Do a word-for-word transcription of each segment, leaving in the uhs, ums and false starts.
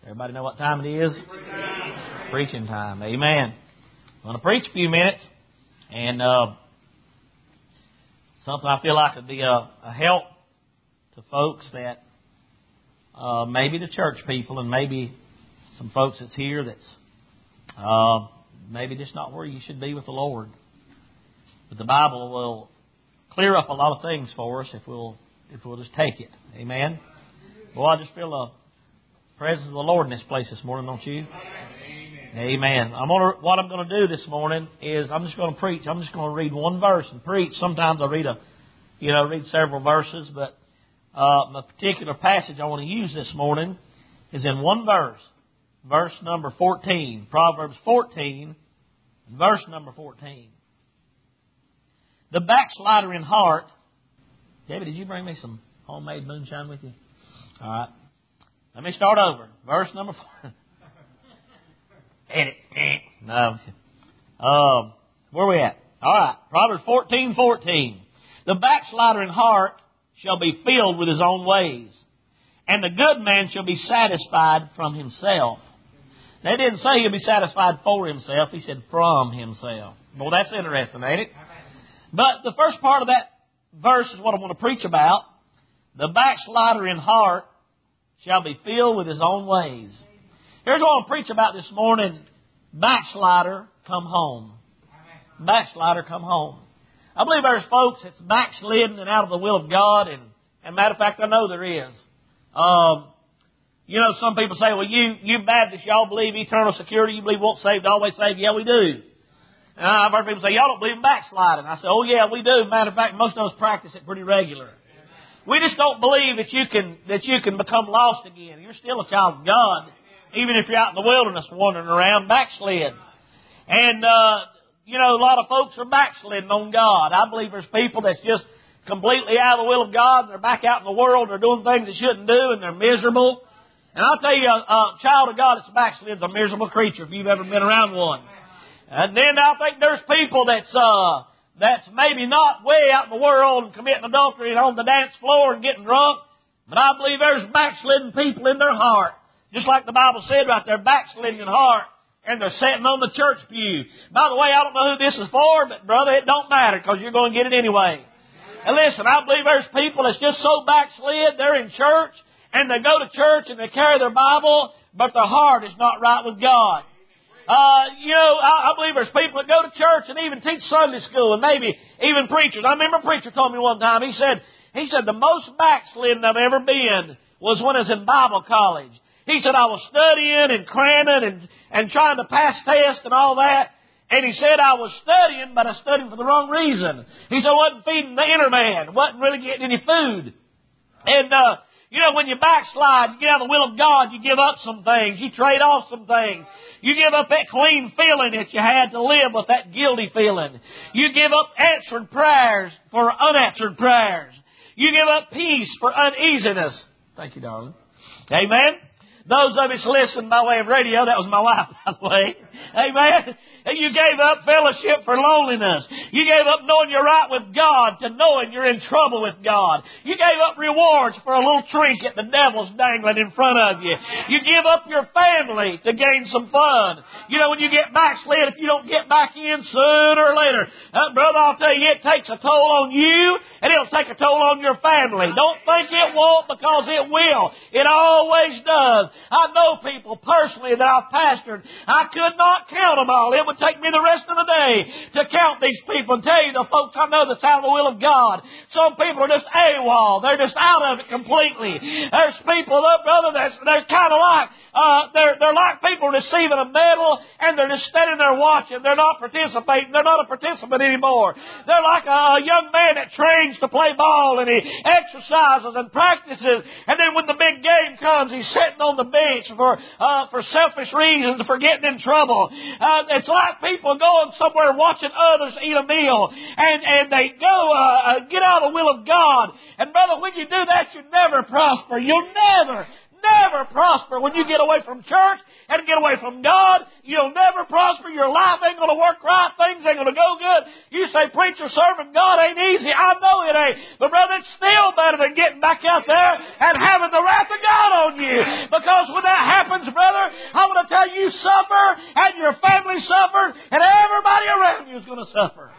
Everybody know what time it is? Preaching time. Amen. I'm going to preach a few minutes, and uh, something I feel like would be a, a help to folks that uh, maybe the church people, and maybe some folks that's here that's uh, maybe just not where you should be with the Lord. But the Bible will clear up a lot of things for us if we'll if we'll just take it. Amen. Well, I just feel the presence of the Lord in this place this morning, don't you? Amen. I'm gonna, what I'm going to do this morning is I'm just going to preach. I'm just going to read one verse and preach. Sometimes I read a, you know, read several verses, but uh, the particular passage I want to use this morning is in one verse, verse number fourteen, Proverbs fourteen, verse number fourteen. The backslider in heart. David, did you bring me some homemade moonshine with you? All right. Let me start over. Verse number four. Edit. No. Um, where are we at? All right. Proverbs fourteen fourteen. The backslider in heart shall be filled with his own ways, and the good man shall be satisfied from himself. Now, it didn't say he'll be satisfied for himself. He said from himself. Well, that's interesting, ain't it? But the first part of that verse is what I want to preach about. The backslider in heart shall be filled with his own ways. Here's what I want to preach about this morning. Backslider, come home. Backslider, come home. I believe there's folks that's backslidden and out of the will of God. And, and matter of fact, I know there is. Um, you know, some people say, well, you, you Baptists, y'all believe eternal security. You believe once saved, always saved. Yeah, we do. And I've heard people say, y'all don't believe in backsliding. I say, oh, yeah, we do. Matter of fact, most of us practice it pretty regular. We just don't believe that you can that you can become lost again. You're still a child of God, even if you're out in the wilderness wandering around, backslid. And, uh, you know, a lot of folks are backsliding on God. I believe there's people that's just completely out of the will of God, and they're back out in the world, they're doing things they shouldn't do, and they're miserable. And I'll tell you, a, a child of God that's backslid is a miserable creature if you've ever been around one. And then I think there's people that's uh, that's maybe not way out in the world and committing adultery and on the dance floor and getting drunk. But I believe there's backslidden people in their heart. Just like the Bible said right there, backslidden in heart. And they're sitting on the church pew. By the way, I don't know who this is for, but brother, it don't matter because you're going to get it anyway. And listen, I believe there's people that's just so backslid, they're in church and they go to church and they carry their Bible, but their heart is not right with God. Uh, you know, I, I believe there's people that go to church and even teach Sunday school and maybe even preachers. I remember a preacher told me one time, he said, he said, the most backslidden I've ever been was when I was in Bible college. He said, I was studying and cramming and, and trying to pass tests and all that. And he said, I was studying, but I studied for the wrong reason. He said, I wasn't feeding the inner man. Wasn't really getting any food. And, uh, you know, when you backslide, you get out of the will of God, you give up some things. You trade off some things. You give up that clean feeling that you had to live with that guilty feeling. You give up answered prayers for unanswered prayers. You give up peace for uneasiness. Thank you, darling. Amen. Those of us listen by way of radio, that was my wife, by the way. Amen. And you gave up fellowship for loneliness. You gave up knowing you're right with God to knowing you're in trouble with God. You gave up rewards for a little trinket the devil's dangling in front of you. You give up your family to gain some fun. You know, when you get backslid, if you don't get back in sooner or later, uh, brother, I'll tell you, it takes a toll on you and it'll take a toll on your family. Don't think it won't, because it will. It always does. I know people personally that I've pastored. I could not count them all. It would take me the rest of the day to count these people and tell you the folks I know that's out of the will of God. Some people are just AWOL. They're just out of it completely. There's people, though, brother, that's, they're kind of like, uh, they're, they're like people receiving a medal and they're just standing there watching. They're not participating. They're not a participant anymore. They're like a, a young man that trains to play ball and he exercises and practices, and then when the big game comes, he's sitting on the bench for uh, for selfish reasons, for getting in trouble. Uh, it's like people going somewhere watching others eat a meal, and, and they go uh, get out of the will of God. And brother, when you do that, you never prosper. You'll never, never prosper when you get away from church and get away from God. You'll never prosper. Your life ain't going to work right. Things ain't going to go good. You say, preacher, serving God ain't easy. I know it ain't. But brother, it's still better than getting back out there and having the wrath of God on you. Because when that happens, happens, brother, I want to tell you, you suffer, and your family suffered, and everybody around you is going to suffer.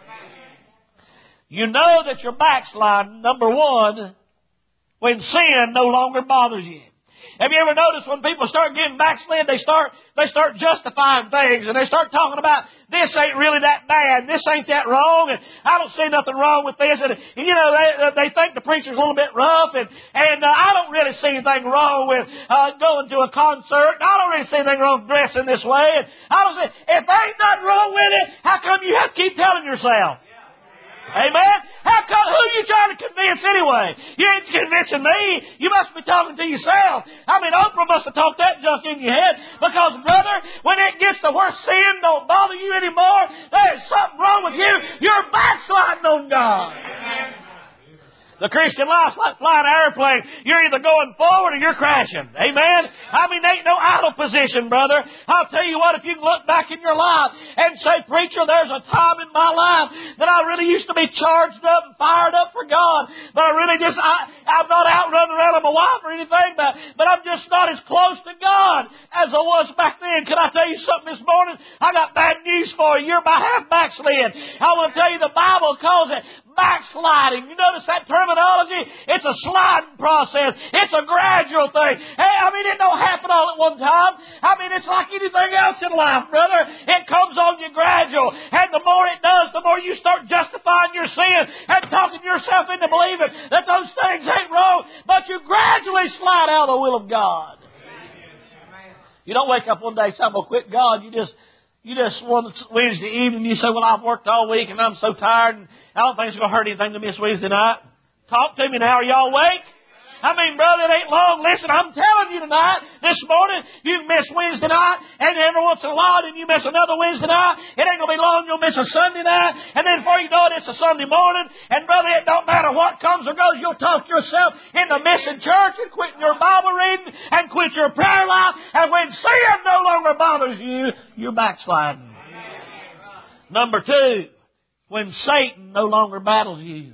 You know that you're backsliding, number one, when sin no longer bothers you. Have you ever noticed when people start getting backslid, they start they start justifying things, and they start talking about this ain't really that bad, this ain't that wrong, and I don't see nothing wrong with this, and, and you know they they think the preacher's a little bit rough, and and uh, I don't really see anything wrong with uh, going to a concert. I don't really see anything wrong with dressing this way, and I don't see if there ain't nothing wrong with it. How come you have to keep telling yourself? Amen? How come, who are you trying to convince anyway? You ain't convincing me. You must be talking to yourself. I mean, Oprah must have talked that junk in your head. Because, brother, when it gets to where sin don't bother you anymore, there's something wrong with you. You're backsliding on God. The Christian life's like flying an airplane. You're either going forward or you're crashing. Amen? I mean, there ain't no idle position, brother. I'll tell you what, if you can look back in your life and say, preacher, there's a time in my life that I really used to be charged up and fired up for God. But I really just, I, I'm not out running around with my wife or anything, but, but I'm just not as close to God as I was back then. Can I tell you something this morning? I got bad news for you. You're about half backslid. I want to tell you the Bible calls it backsliding. You notice that terminology? It's a sliding process. It's a gradual thing. Hey, I mean, it don't happen all at one time. I mean, it's like anything else in life, brother. It comes on you gradual. And the more it does, the more you start justifying your sin and talking yourself into believing that those things ain't wrong. But you gradually slide out of the will of God. You don't wake up one day and say, I'm going to quit God. You just You just one Wednesday evening, you say, well, I've worked all week and I'm so tired and I don't think it's going to hurt anything to miss Wednesday night. Talk to me now. Are y'all awake? I mean, brother, it ain't long. Listen, I'm telling you tonight, this morning, you miss Wednesday night, and every once in a while, then you miss another Wednesday night. It ain't going to be long, you'll miss a Sunday night, and then before you know it, it's a Sunday morning. And brother, it don't matter what comes or goes, you'll talk yourself into missing church and quitting your Bible reading and quit your prayer life. And when sin no longer bothers you, you're backsliding. Number two, when Satan no longer battles you,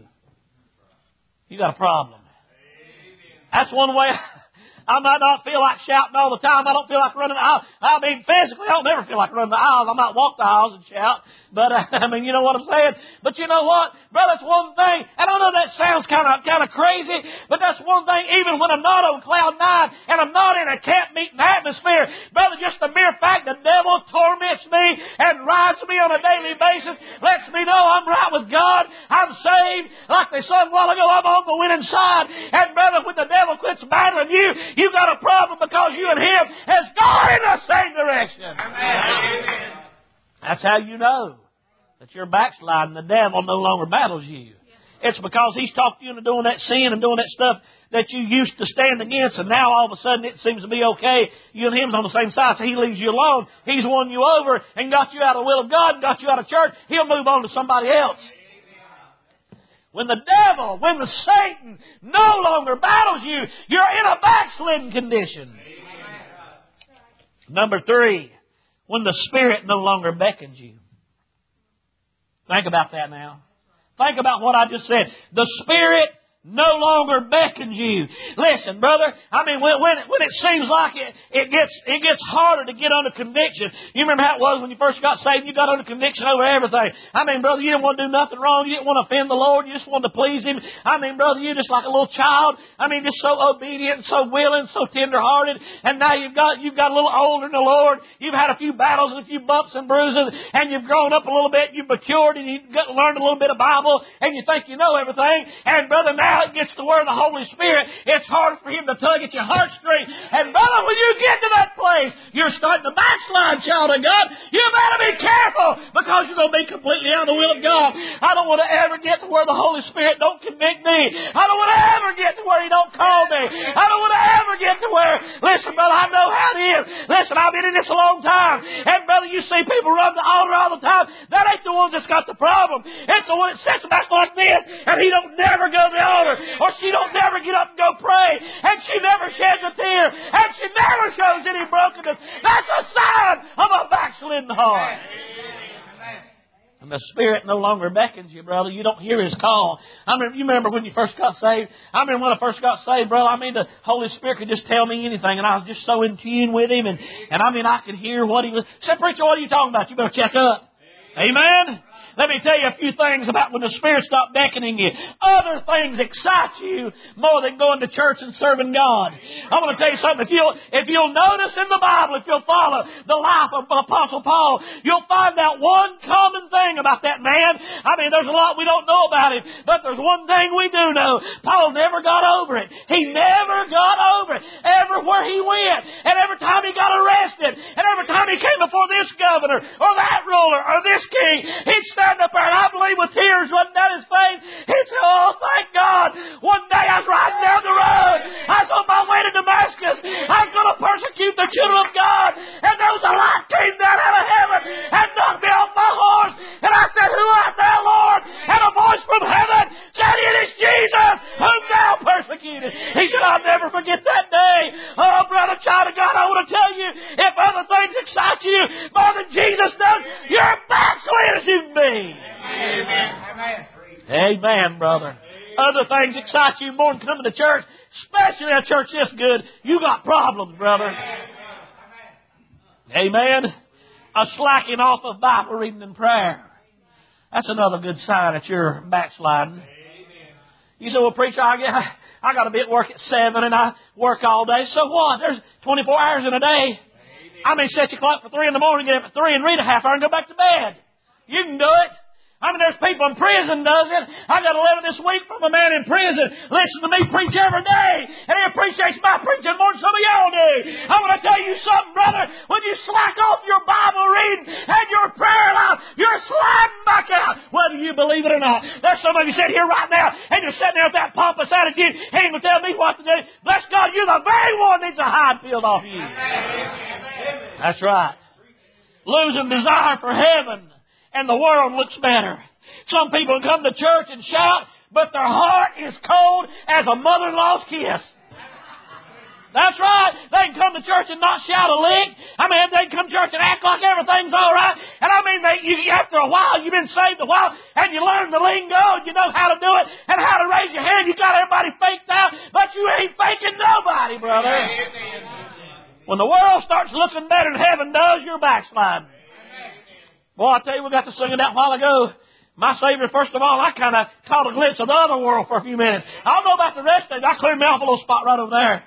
you got a problem. That's one way. I might not feel like shouting all the time. I don't feel like running the aisle. I mean, physically, I don't never feel like running the aisles. I might walk the aisles and shout. But, uh, I mean, you know what I'm saying? But you know what? Brother, that's one thing. And I know that sounds kind of kind of crazy, but that's one thing. Even when I'm not on cloud nine and I'm not in a camp meeting atmosphere, brother, just the mere fact the devil torments me and rides me on a daily basis lets me know I'm right with God. I'm saved. Like they sung a while ago, I'm on the winning side. And, brother, when the devil quits battling you, you've got a problem because you and him has gone in the same direction. Amen. That's how you know that you're backsliding. The devil no longer battles you. It's because he's talked you into doing that sin and doing that stuff that you used to stand against, and now all of a sudden it seems to be okay. You and him's on the same side, so he leaves you alone. He's won you over and got you out of the will of God and got you out of church. He'll move on to somebody else. When the devil, when the Satan no longer battles you, you're in a backslidden condition. Number three, when the Spirit no longer beckons you. Think about that now. Think about what I just said. The Spirit no longer beckons you. Listen, brother, I mean, when, when, it, when it seems like it, it gets it gets harder to get under conviction. You remember how it was when you first got saved? You got under conviction over everything. I mean, brother, you didn't want to do nothing wrong. You didn't want to offend the Lord. You just wanted to please Him. I mean, brother, you're just like a little child. I mean, just so obedient, so willing, so tender-hearted. And now you've got you've got a little older in the Lord. You've had a few battles and a few bumps and bruises, and you've grown up a little bit. You've matured, and you've got, learned a little bit of Bible, and you think you know everything. And brother, now it gets to where the Holy Spirit, it's hard for Him to tug at your heartstring. And brother, when you get to that place, you're starting to backslide, child of God. You better be careful, because you're going to be completely out of the will of God. I don't want to ever get to where the Holy Spirit don't convict me. I don't want to ever get to where He don't call me. I don't want to ever get to where, listen, brother, I know how it is. Listen, I've been in this a long time. And brother, you see people run the altar all the time. That ain't the one that's got the problem. It's the one that sits back like this, and he don't never go to the altar. Or she don't never get up and go pray. And she never sheds a tear. And she never shows any brokenness. That's a sign of a backslidden heart. When the Spirit no longer beckons you, brother, you don't hear His call. I remember, you remember when you first got saved? I remember when I first got saved, brother, I mean, the Holy Spirit could just tell me anything, and I was just so in tune with Him, and, and I mean, I could hear what He was... Say, preacher, what are you talking about? You better check up. Amen? Let me tell you a few things about when the Spirit stopped beckoning you. Other things excite you more than going to church and serving God. I want to tell you something. If you'll, if you'll notice in the Bible, if you'll follow the life of Apostle Paul, you'll find out one common thing about that man. I mean, there's a lot we don't know about him, but there's one thing we do know. Paul never got over it. He never got over it. Everywhere he went, and every time he got arrested, and every time he came before this governor, or that ruler, or this king, he'd stand up there, and I believe with tears running down his face, he said, oh, thank God. One day I was riding down the road. I was on my way to Damascus. I was going to persecute the children of God. And there was a light came down out of heaven and knocked me off my horse. And I said, who art thou, Lord? And a voice from heaven said, it is Jesus whom thou persecuted. He said, I'll never forget that day. Oh, brother, child of God, I want to tell you, if other things excite you more than Jesus does, you're backslid as you can be. Amen. Amen, brother. Other things excite you more than coming to church, especially a church this good. You got problems, brother. Amen. A slacking off of Bible reading and prayer. That's another good sign that you're backsliding. You say, well, preacher, I get, I got to be at work at seven and I work all day. So what? There's twenty-four hours in a day. I may set your clock for three in the morning, get up at three and read a half hour and go back to bed. You can do it. I mean, there's people in prison does it. I got a letter this week from a man in prison. Listen to me preach every day. And he appreciates my preaching more than some of y'all do. I want to tell you something, brother. When you slack off your Bible reading and your prayer life, you're sliding back out, whether you believe it or not. There's some of you sitting here right now, and you're sitting there with that pompous attitude. He ain't going to tell me what to do. Bless God, you're the very one that needs a hide field off you. That's right. Losing desire for heaven. And the world looks better. Some people come to church and shout, but their heart is cold as a mother-in-law's kiss. That's right. They can come to church and not shout a lick. I mean, they can come to church and act like everything's all right. And I mean, they, you, after a while, you've been saved a while, and you learn the lingo, and you know how to do it, and how to raise your hand. You got everybody faked out, but you ain't faking nobody, brother. When the world starts looking better than heaven does, you're backsliding. Boy, I tell you, we got to sing it that a while ago. My Savior, first of all, I kind of caught a glimpse of the other world for a few minutes. I don't know about the rest of it. I cleared me off a little spot right over there.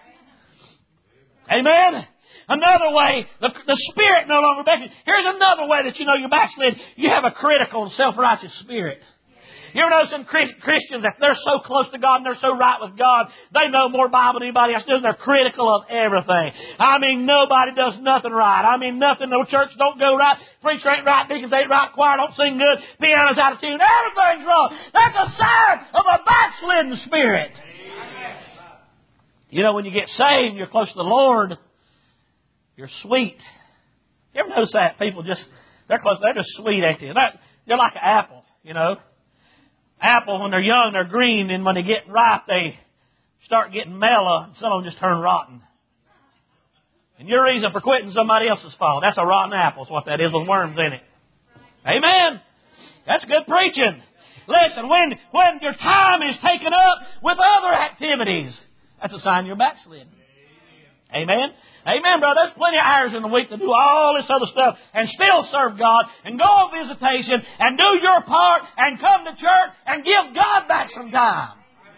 Amen. Another way, the, the Spirit no longer beckons. Here's another way that you know you're backslid. You have a critical and self-righteous spirit. You ever notice some Christians, if they're so close to God and they're so right with God, they know more Bible than anybody else does, and they're critical of everything. I mean, nobody does nothing right. I mean, nothing, no church don't go right, preacher ain't right, deacons ain't right, choir don't sing good, piano's out of tune, everything's wrong. That's a sign of a backslidden spirit. You know, when you get saved, you're close to the Lord, you're sweet. You ever notice that? People just, they're close, they're just sweet, ain't they? They're, they're like an apple, you know. Apple, when they're young, they're green, and when they get ripe, they start getting mellow, and some of them just turn rotten. And your reason for quitting somebody else's fault. That's a rotten apple, is what that is, with worms in it. Amen? That's good preaching. Listen, when, when your time is taken up with other activities, that's a sign you're backslidden. Amen? Amen, brother. There's plenty of hours in the week to do all this other stuff and still serve God and go on visitation and do your part and come to church and give God back some time.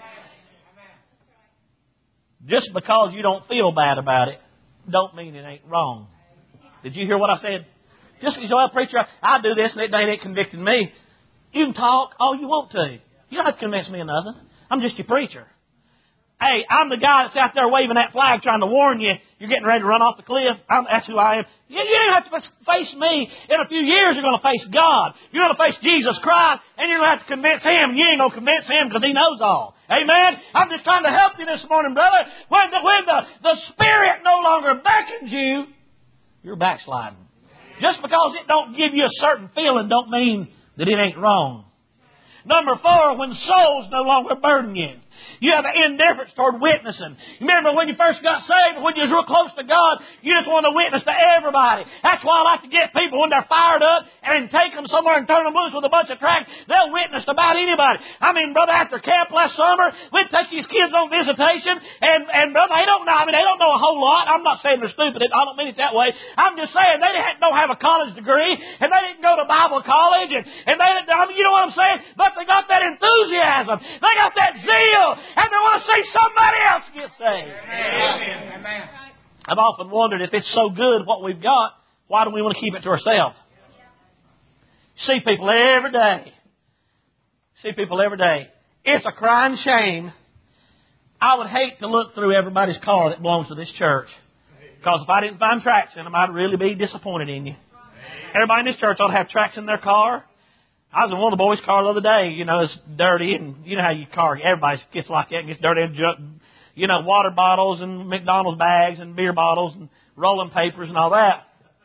Just because you don't feel bad about it don't mean it ain't wrong. Did you hear what I said? Just because you say, well, preacher, I do this and it ain't convicting me. You can talk all you want to. You don't have to convince me of nothing. I'm just your preacher. Hey, I'm the guy that's out there waving that flag trying to warn you you're getting ready to run off the cliff. I'm, that's who I am. You, you don't have to face me. In a few years, you're going to face God. You're going to face Jesus Christ, and you're going to have to convince Him. You ain't going to convince Him because He knows all. Amen? I'm just trying to help you this morning, brother. When the, when the, the Spirit no longer beckons you, you're backsliding. Just because it don't give you a certain feeling don't mean that it ain't wrong. Number four, when souls no longer burden you. You have an indifference toward witnessing. Remember when you first got saved, when you was real close to God, you just wanted to witness to everybody. That's why I like to get people when they're fired up and take them somewhere and turn them loose with a bunch of tracts. They'll witness about anybody. I mean, brother, after camp last summer, we'd take these kids on visitation, and, and brother, they don't know, I mean, they don't know a whole lot. I'm not saying they're stupid. I don't mean it that way. I'm just saying they don't have a college degree, and they didn't go to Bible college, and, and they didn't, I mean, you know what I'm saying? But they got that enthusiasm. They got that zeal, and they want to see somebody else get saved. Amen. Amen. I've often wondered if it's so good what we've got, why do we want to keep it to ourselves? See people every day. See people every day. It's a crying shame. I would hate to look through everybody's car that belongs to this church. Because if I didn't find tracts in them, I'd really be disappointed in you. Everybody in this church ought to have tracts in their car. I was in one of the boys' car the other day. You know, it's dirty, and you know how you car, everybody gets like that and gets dirty and junk, you know, water bottles and McDonald's bags and beer bottles and rolling papers and all that.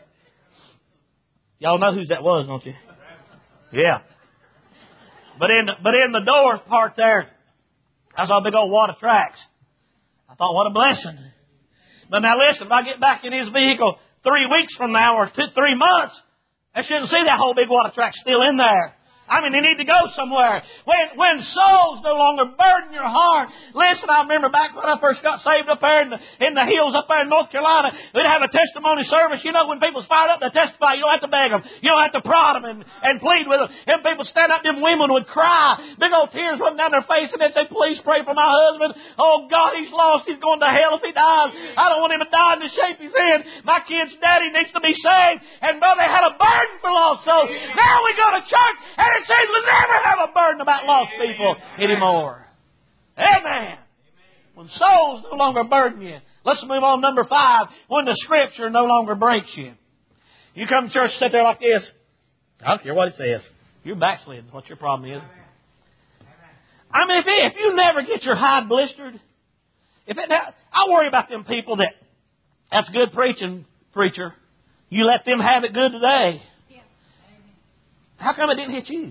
Y'all know whose that was, don't you? Yeah. But in the, but in the door part there, I saw a big old wad of tracts. I thought, what a blessing. But now listen, if I get back in his vehicle three weeks from now or two, three months, I shouldn't see that whole big wad of tracts still in there. I mean, they need to go somewhere. When when souls no longer burden your heart. Listen, I remember back when I first got saved up there in the, in the hills up there in North Carolina, we'd have a testimony service. You know, when people's fired up, they testify. You don't have to beg them. You don't have to prod them and, and plead with them. And people stand up, them women would cry. Big old tears running down their face, and they'd say, please pray for my husband. Oh, God, he's lost. He's going to hell if he dies. I don't want him to die in the shape he's in. My kid's daddy needs to be saved. And, brother, they had a burden for lost souls. Now we go to church, and it says we never have a burden about lost people anymore. Amen. When souls no longer burden you. Let's move on to number five. When the Scripture no longer breaks you. You come to church and sit there like this. I don't care what it says. You're backsliding. What your problem is. I mean, if, if you never get your hide blistered, if it, I worry about them people that, that's good preaching, preacher. You let them have it good today. How come it didn't hit you?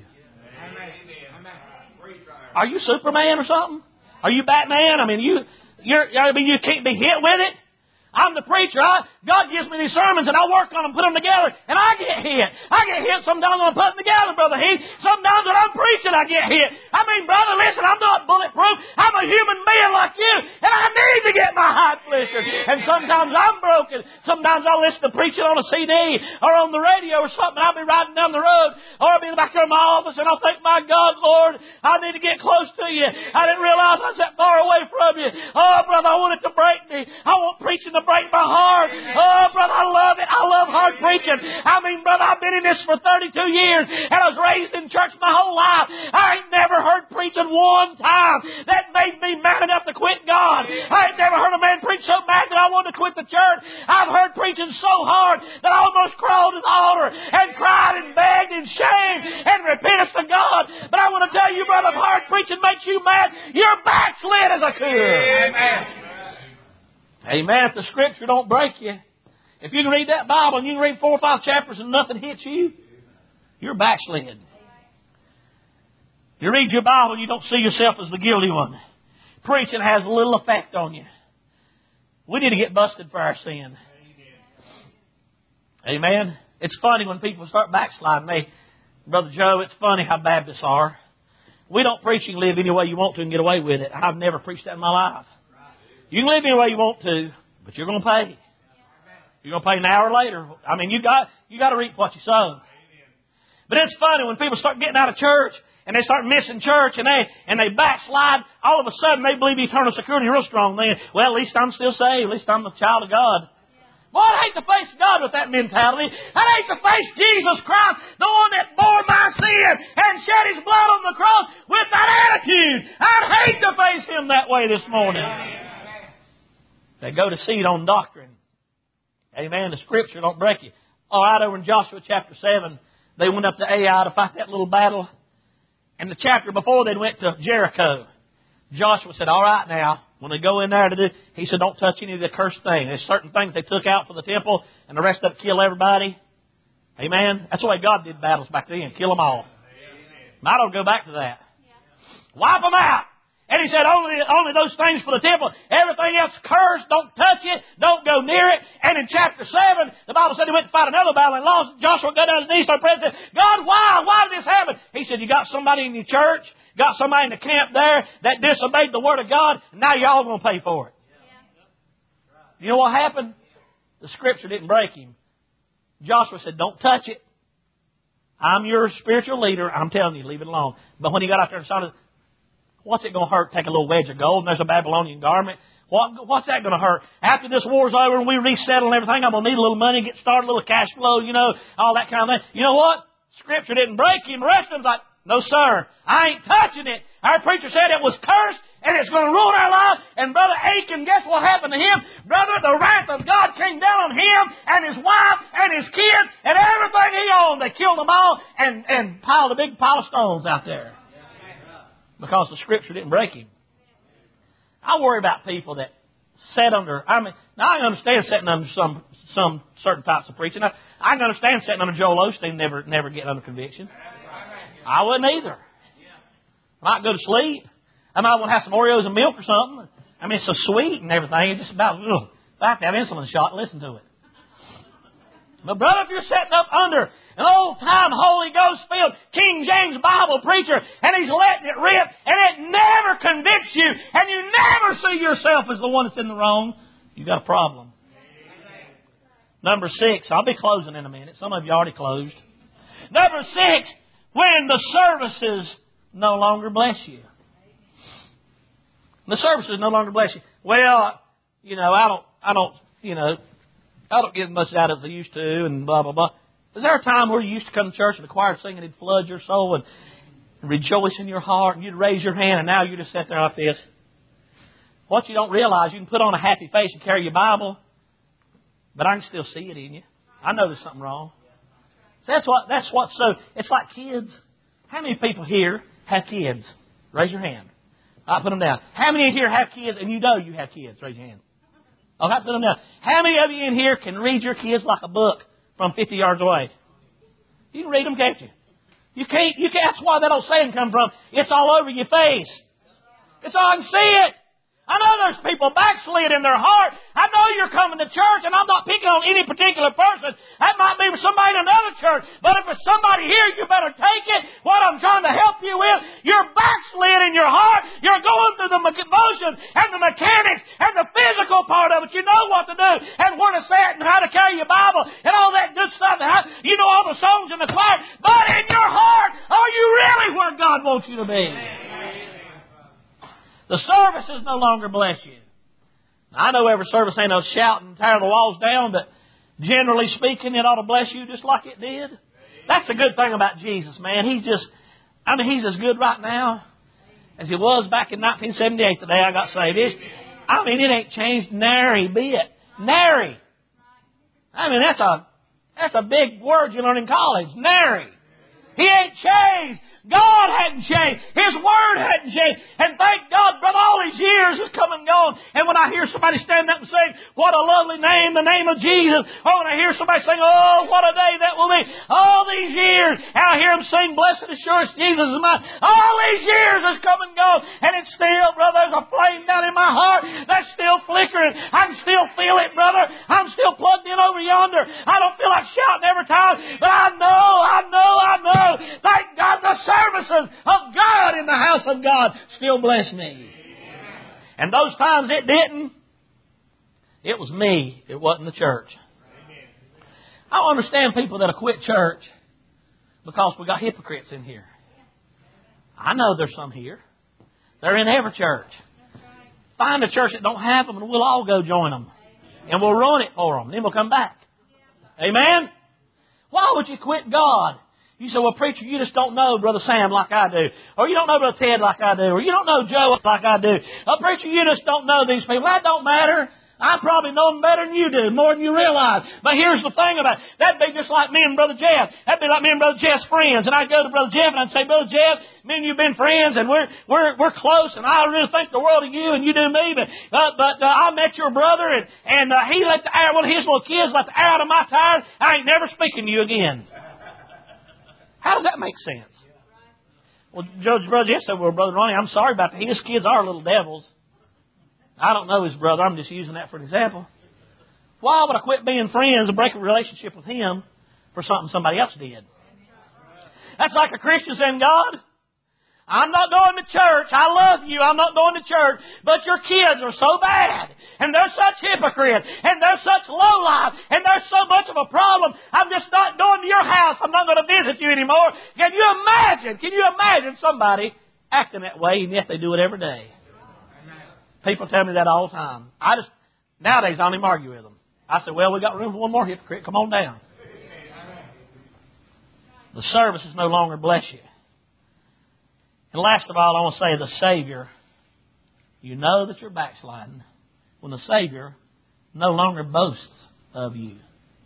Are you Superman or something? Are you Batman? I mean, you, you're, I mean, you can't be hit with it. I'm the preacher. I, God gives me these sermons, and I work on them, put them together, and I get hit. I get hit sometimes when I'm putting them together, Brother Heath. Sometimes when I'm preaching, I get hit. I mean, brother, listen, I'm not bulletproof. I'm a human being like you, and I need to get my hide blistered. And sometimes I'm broken. Sometimes I'll listen to preaching on a C D or on the radio or something. I'll be riding down the road, or I'll be back there in my office, and I'll think, my God, Lord, I need to get close to you. I didn't realize I was that far away from you. Oh, brother, I want it to break me. I want preaching to break my heart. Oh, brother, I love it. I love hard preaching. I mean, brother, I've been in this for thirty-two years, and I was raised in church my whole life. I ain't never heard preaching one time that made me mad enough to quit God. I ain't never heard a man preach so mad that I wanted to quit the church. I've heard preaching so hard that I almost crawled to the altar and cried and begged in shame and repentance to God. But I want to tell you, brother, if hard preaching makes you mad, you're backslid as a could. Amen. Amen. If the Scripture don't break you, if you can read that Bible and you can read four or five chapters and nothing hits you, you're backslid. You read your Bible and you don't see yourself as the guilty one. Preaching has little effect on you. We need to get busted for our sin. Amen. It's funny when people start backsliding. They, Brother Joe, it's funny how Baptists are. We don't preach you can live any way you want to and get away with it. I've never preached that in my life. You can live any way you want to, but you're going to pay. You're going to pay now or later. I mean, you got you got to reap what you sow. But it's funny when people start getting out of church and they start missing church and they and they backslide. All of a sudden they believe eternal security real strong. Then, well, at least I'm still saved. At least I'm a child of God. Boy, I'd hate to face God with that mentality. I'd hate to face Jesus Christ, the one that bore my sin and shed His blood on the cross with that attitude. I'd hate to face Him that way this morning. They go to seed on doctrine. Amen. The Scripture don't break you. All right, over in Joshua chapter seven, they went up to Ai to fight that little battle. And the chapter before, they went to Jericho. Joshua said, all right now, when they go in there to do, he said, don't touch any of the cursed things. There's certain things they took out for the temple, and the rest of it kill everybody. Amen. That's the way God did battles back then. Kill them all. Might as well go back to that. Wipe them out. And he said, only, only those things for the temple. Everything else cursed. Don't touch it. Don't go near it. And in chapter seven, the Bible said he went to fight another battle and lost. Joshua got down to his knees, started praying, and said, God, why? Why did this happen? He said, you got somebody in your church, got somebody in the camp there that disobeyed the Word of God, and now you're all going to pay for it. You know what happened? The Scripture didn't break him. Joshua said, don't touch it. I'm your spiritual leader. I'm telling you, leave it alone. But when he got out there and started, what's it going to hurt? Take a little wedge of gold and there's a Babylonian garment. What, what's that going to hurt? After this war's over and we resettle and everything, I'm going to need a little money, get started, a little cash flow, you know, all that kind of thing. You know what? Scripture didn't break him. The rest of them's like, no, sir, I ain't touching it. Our preacher said it was cursed and it's going to ruin our lives. And Brother Achan, guess what happened to him? Brother, the wrath of God came down on him and his wife and his kids and everything he owned. They killed them all and, and piled a big pile of stones out there. Because the Scripture didn't break him. I worry about people that sit under, I mean, now I understand sitting under some some certain types of preaching. I, I can understand sitting under Joel Osteen never never getting under conviction. I wouldn't either. I might go to sleep. I might want to have some Oreos and milk or something. I mean, it's so sweet and everything. It's just about, ugh, I have to have insulin shot and listen to it. But brother, if you're sitting up under an old-time Holy Ghost-filled King James Bible preacher and he's letting it rip and it never convicts you and you never see yourself as the one that's in the wrong, you got a problem. Number six, I'll be closing in a minute. Some of you already closed. Number six, when the services no longer bless you. The services no longer bless you. Well, you know, I don't, I don't, you know, I don't get as much out of it as I used to and blah, blah, blah. Is there a time where you used to come to church and the choir singing and it'd flood your soul and rejoice in your heart and you'd raise your hand and now you just sit there like this? What you don't realize, you can put on a happy face and carry your Bible, but I can still see it in you. I know there's something wrong. So that's what, that's what, so it's like kids. How many people here have kids? Raise your hand. I'll put them down. How many in here have kids and you know you have kids? Raise your hand. Okay, put them down. How many of you in here can read your kids like a book from fifty yards away? You can read them, can't you? You can't, you can't, that's why that old saying come from. It's all over your face. It's all, I can see it. I know there's people backslid in their heart. I know you're coming to church, and I'm not picking on any particular person. That might be somebody in another church. But if it's somebody here, you better take it. What I'm trying to help you with, you're backslid in your heart. You're going through the motions and the mechanics and the physical part of it. You know what to do and where to sit and how to carry your Bible and all that good stuff. And how, you know all the songs in the choir. But in your heart, are you really where God wants you to be? The services no longer bless you. I know every service ain't no shouting and tear the walls down, but generally speaking, it ought to bless you just like it did. That's the good thing about Jesus, man. He's just, I mean, He's as good right now as He was back in nineteen seventy-eight, the day I got saved. It's, I mean, it ain't changed nary bit. Nary. I mean, that's a, that's a big word you learn in college. Nary. He ain't changed. God hadn't changed. His Word hadn't changed. And thank God, brother, all these years has come and gone. And when I hear somebody stand up and say, what a lovely name, the name of Jesus. Or when I hear somebody sing, oh, what a day that will be. All these years. And I hear them sing, blessed assurance, Jesus is mine. All these years has come and gone. And it's still, brother, there's a flame down in my heart that's still flickering. I can still feel it, brother. I'm still plugged in over yonder. I don't feel like shouting every time. But I know, I know, I know. Thank God the services of God in the house of God still bless me. And those times it didn't, it was me. It wasn't the church. I don't understand people that have quit church because we got hypocrites in here. I know there's some here. They're in every church. Find a church that don't have them and we'll all go join them. And we'll run it for them. Then we'll come back. Amen? Why would you quit God? You say, well, preacher, you just don't know Brother Sam like I do. Or you don't know Brother Ted like I do. Or you don't know Joe like I do. Oh, preacher, you just don't know these people. That don't matter. I probably know them better than you do, more than you realize. But here's the thing about it. That'd be just like me and Brother Jeff. That'd be like me and Brother Jeff's friends. And I'd go to Brother Jeff and I'd say, Brother Jeff, me and you've been friends and we're we're we're close and I really think the world of you and you do me. But uh, but uh, I met your brother and, and uh, he let the air, one of his little kids let the air out of my tires. I ain't never speaking to you again. How does that make sense? Well, Judge Brother Jeff said, well, Brother Ronnie, I'm sorry about that. His kids are little devils. I don't know his brother. I'm just using that for an example. Why would I quit being friends and break a relationship with him for something somebody else did? That's like a Christian saying, God, I'm not going to church. I love you. I'm not going to church. But your kids are so bad. And they're such hypocrites. And they're such lowlife. And they're so much of a problem. I'm just not going to your house. I'm not going to visit you anymore. Can you imagine? Can you imagine somebody acting that way, and yet they do it every day? People tell me that all the time. I just, nowadays, I don't even argue with them. I say, well, we got room for one more hypocrite. Come on down. The services no longer bless you. And last of all, I want to say the Savior. You know that you're backsliding when the Savior no longer boasts of you.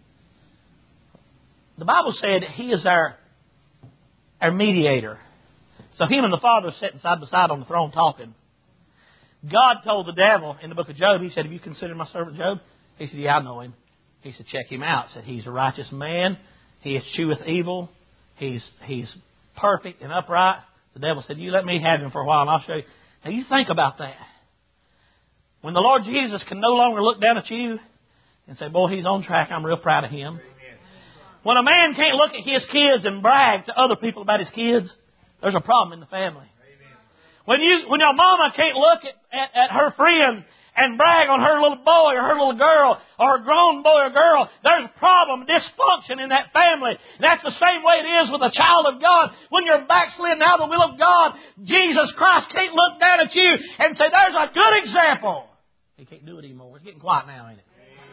The Bible said He is our, our mediator. So Him and the Father are sitting side by side on the throne talking. God told the devil in the book of Job, He said, have you considered my servant Job? He said, yeah, I know him. He said, check him out. He said, he's a righteous man. He escheweth evil. He's, he's perfect and upright. The devil said, you let me have him for a while and I'll show you. Now you think about that. When the Lord Jesus can no longer look down at you and say, boy, he's on track. I'm real proud of him. When a man can't look at his kids and brag to other people about his kids, there's a problem in the family. When you, when your mama can't look at, at, at her friends and brag on her little boy or her little girl or a grown boy or girl, there's a problem, dysfunction in that family. And that's the same way it is with a child of God. When you're backsliding out of the will of God, Jesus Christ can't look down at you and say, there's a good example. He can't do it anymore. It's getting quiet now, ain't it?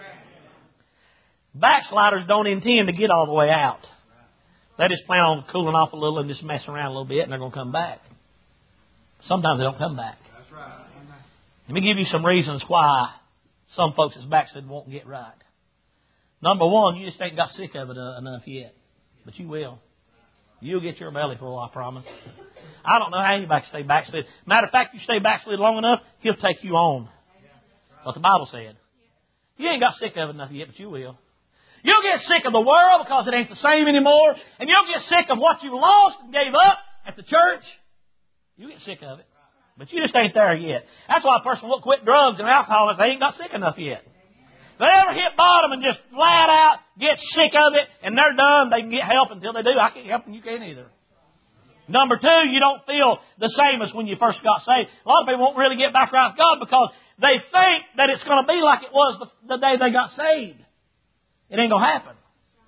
Backsliders don't intend to get all the way out. They just plan on cooling off a little and just messing around a little bit and they're going to come back. Sometimes they don't come back. That's right. Let me give you some reasons why some folks that's backslid won't get right. Number one, you just ain't got sick of it enough yet. But you will. You'll get your belly full, I promise. I don't know how anybody can stay backslid. Matter of fact, you stay backslid long enough, He'll take you on. What the Bible said. You ain't got sick of it enough yet, but you will. You'll get sick of the world because it ain't the same anymore. And you'll get sick of what you lost and gave up at the church. You get sick of it. But you just ain't there yet. That's why a person won't quit drugs and alcohol if they ain't got sick enough yet. If they ever hit bottom and just flat out get sick of it and they're done, they can get help until they do. I can't help them. You can't either. Number two, you don't feel the same as when you first got saved. A lot of people won't really get back right with God because they think that it's going to be like it was the, the day they got saved. It ain't going to happen.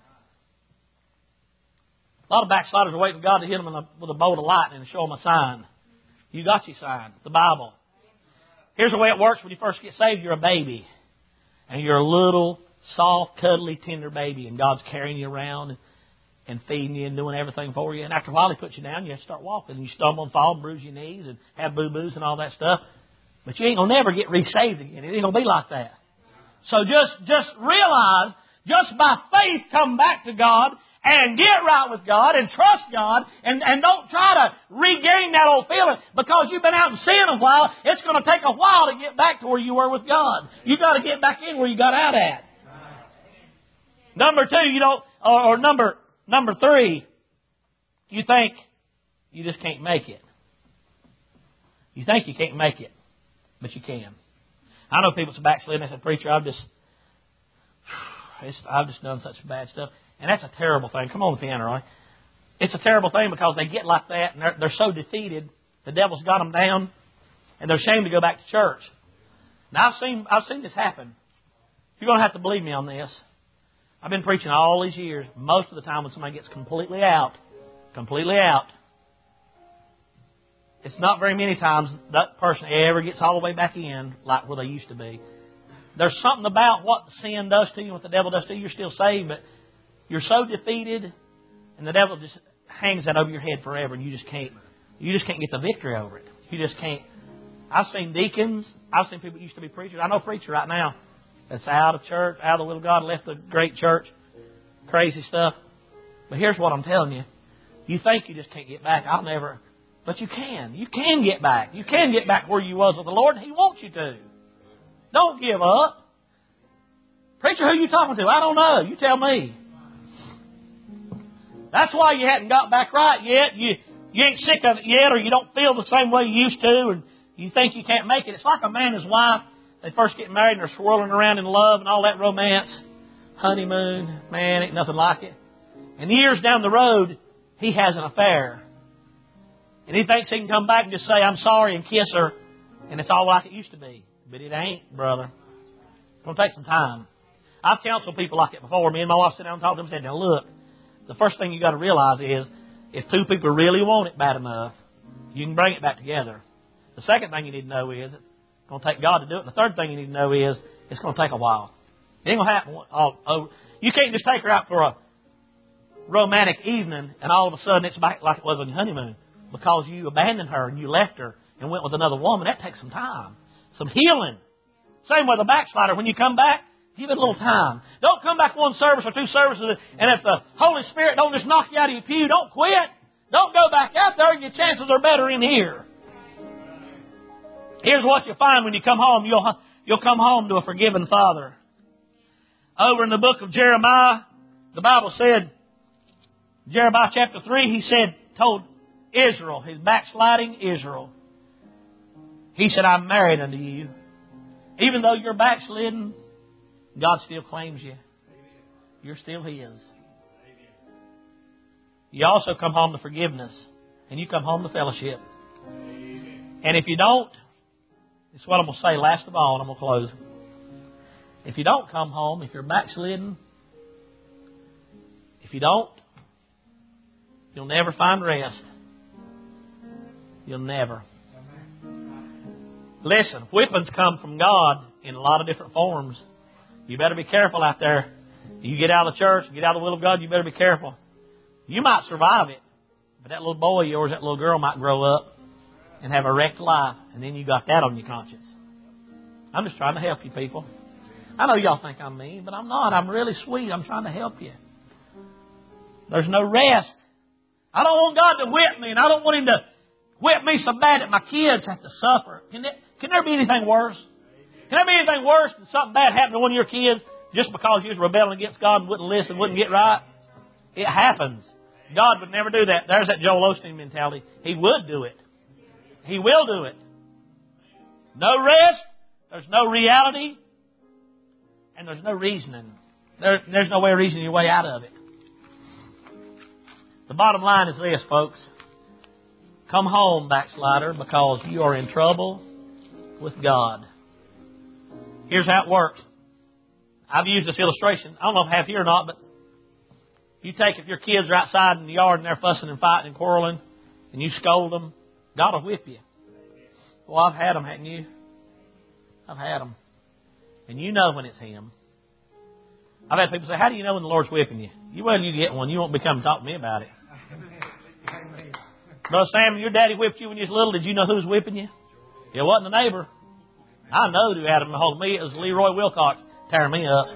A lot of backsliders are waiting for God to hit them with a, with a bolt of lightning and show them a sign. You got your sign, the Bible. Here's the way it works when you first get saved. You're a baby. And you're a little, soft, cuddly, tender baby. And God's carrying you around and, and feeding you and doing everything for you. And after a while, He puts you down. You have to start walking. And you stumble and fall and bruise your knees and have boo-boos and all that stuff. But you ain't going to never get re-saved again. It ain't going to be like that. So just, just realize, just by faith, come back to God and get right with God and trust God and, and don't try to regain that old feeling because you've been out in sin a while. It's going to take a while to get back to where you were with God. You've got to get back in where you got out at. Number two, you don't, or, or number, number three, you think you just can't make it. You think you can't make it, but you can. I know people that's backsliding. They say, preacher, I've just, it's, I've just done such bad stuff. And that's a terrible thing. Come on the piano, right? It's a terrible thing because they get like that and they're, they're so defeated. The devil's got them down and they're ashamed to go back to church. Now, I've seen, I've seen this happen. You're going to have to believe me on this. I've been preaching all these years. Most of the time when somebody gets completely out, completely out, it's not very many times that person ever gets all the way back in like where they used to be. There's something about what the sin does to you, what the devil does to you. You're still saved, but you're so defeated, and the devil just hangs that over your head forever, and you just can't, you just can't get the victory over it. You just can't. I've seen deacons. I've seen people that used to be preachers. I know a preacher right now that's out of church, out of the will of God, left a great church, crazy stuff. But here's what I'm telling you: you think you just can't get back. I'll never, but you can. You can get back. You can get back where you was with the Lord, and He wants you to. Don't give up. Preacher, who you talking to? I don't know. You tell me. That's why you hadn't got back right yet. You You ain't sick of it yet, or you don't feel the same way you used to, and you think you can't make it. It's like a man and his wife. They first get married and they're swirling around in love and all that romance. Honeymoon. Man, ain't nothing like it. And years down the road, he has an affair. And he thinks he can come back and just say, I'm sorry, and kiss her, and it's all like it used to be. But it ain't, brother. It's going to take some time. I've counseled people like it before. Me and my wife sit down and talk to them and said, now look, the first thing you got to realize is, if two people really want it bad enough, you can bring it back together. The second thing you need to know is, it's going to take God to do it. And the third thing you need to know is, it's going to take a while. It ain't going to happen all over. You can't just take her out for a romantic evening and all of a sudden it's back like it was on your honeymoon. Because you abandoned her and you left her and went with another woman. That takes some time. Some healing. Same with a backslider. When you come back, give it a little time. Don't come back one service or two services, and if the Holy Spirit don't just knock you out of your pew, don't quit. Don't go back out there. Your chances are better in here. Here's what you'll find when you come home. You'll, you'll come home to a forgiven Father. Over in the book of Jeremiah, the Bible said, Jeremiah chapter three, he said, told Israel, his backsliding Israel, he said, I'm married unto you. Even though you're backslidden, God still claims you. You're still His. You also come home to forgiveness. And you come home to fellowship. And if you don't, it's what I'm going to say last of all, and I'm going to close. If you don't come home, if you're backslidden, if you don't, you'll never find rest. You'll never. Listen, whippings come from God in a lot of different forms. You better be careful out there. You get out of the church, get out of the will of God, you better be careful. You might survive it, but that little boy of yours, that little girl might grow up and have a wrecked life, and then you got that on your conscience. I'm just trying to help you people. I know y'all think I'm mean, but I'm not. I'm really sweet. I'm trying to help you. There's no rest. I don't want God to whip me, and I don't want Him to whip me so bad that my kids have to suffer. Can there, can there be anything worse? Can there be anything worse than something bad happened to one of your kids just because you was rebelling against God and wouldn't listen, wouldn't get right? It happens. God would never do that. There's that Joel Osteen mentality. He would do it. He will do it. No rest. There's no reality. And there's no reasoning. There, there's no way of reasoning your way out of it. The bottom line is this, folks. Come home, backslider, because you are in trouble with God. Here's how it works. I've used this illustration. I don't know if I have here or not, but you take if your kids are outside in the yard and they're fussing and fighting and quarreling, and you scold them, God will whip you. Well, I've had them, haven't you? I've had them. And you know when it's Him. I've had people say, how do you know when the Lord's whipping you? You wait till you get one. You won't be coming to talk to me about it. Brother Sam, your daddy whipped you when you was little. Did you know who was whipping you? It wasn't the neighbor. I know who had him a hold of me. It was Leroy Wilcox tearing me up.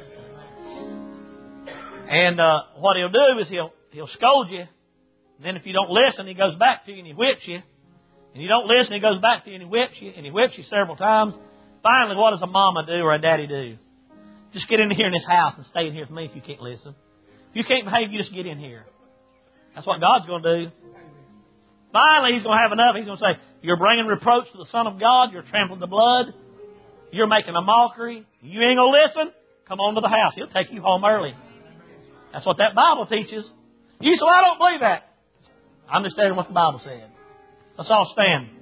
And uh, what he'll do is he'll he'll scold you. And then if you don't listen, he goes back to you and he whips you. And you don't listen, he goes back to you and he whips you. And he whips you several times. Finally, what does a mama do or a daddy do? Just get in here in this house and stay in here with me if you can't listen. If you can't behave, you just get in here. That's what God's going to do. Finally, He's going to have enough. He's going to say, you're bringing reproach to the Son of God. You're trampling the blood. You're making a mockery. You ain't going to listen? Come on to the house. He'll take you home early. That's what that Bible teaches. You say, well, I don't believe that. I'm just telling you what the Bible said. Let's all stand.